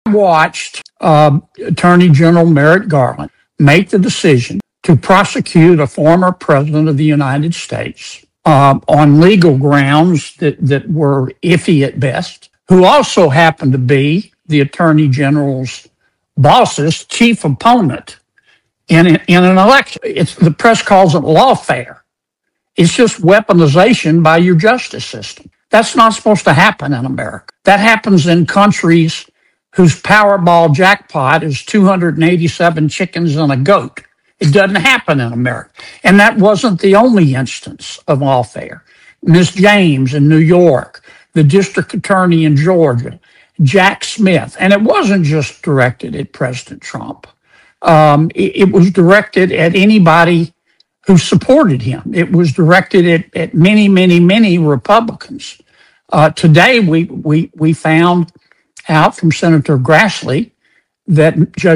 watched Attorney General Merrick Garland make the decision to prosecute a former president of the United States on legal grounds that were iffy at best, who also happened to be the Attorney General's boss's chief opponent in an election. The press calls it lawfare. It's just weaponization by your justice system. That's not supposed to happen in America. That happens in countries whose Powerball jackpot is 287 chickens and a goat. It doesn't happen in America. And that wasn't the only instance of lawfare. Ms. James in New York, the district attorney in Georgia, Jack Smith. And it wasn't just directed at President Trump. It was directed at anybody who supported him. It was directed at many, many, many Republicans. Today, we found out from Senator Grassley that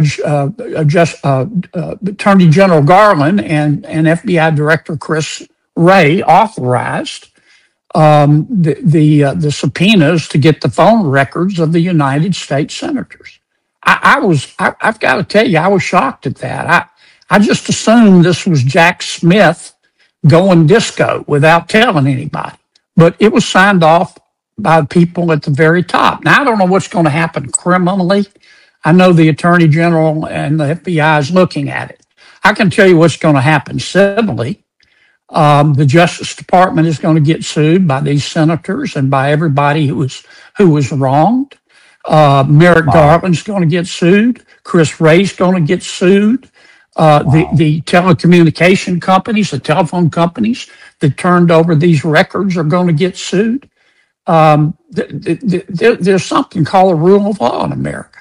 Attorney General Garland and FBI Director Chris Wray authorized the subpoenas to get the phone records of the United States senators. I've got to tell you, I was shocked at that. I just assumed this was Jack Smith going disco without telling anybody. But it was signed off by people at the very top. Now, I don't know what's going to happen criminally. I know the Attorney General and the FBI is looking at it. I can tell you what's going to happen civilly. The Justice Department is going to get sued by these senators and by everybody who was wronged. Merrick Garland's going to get sued. Chris Wray's going to get sued. The telecommunication companies, the telephone companies that turned over these records are going to get sued. There's something called the rule of law in America.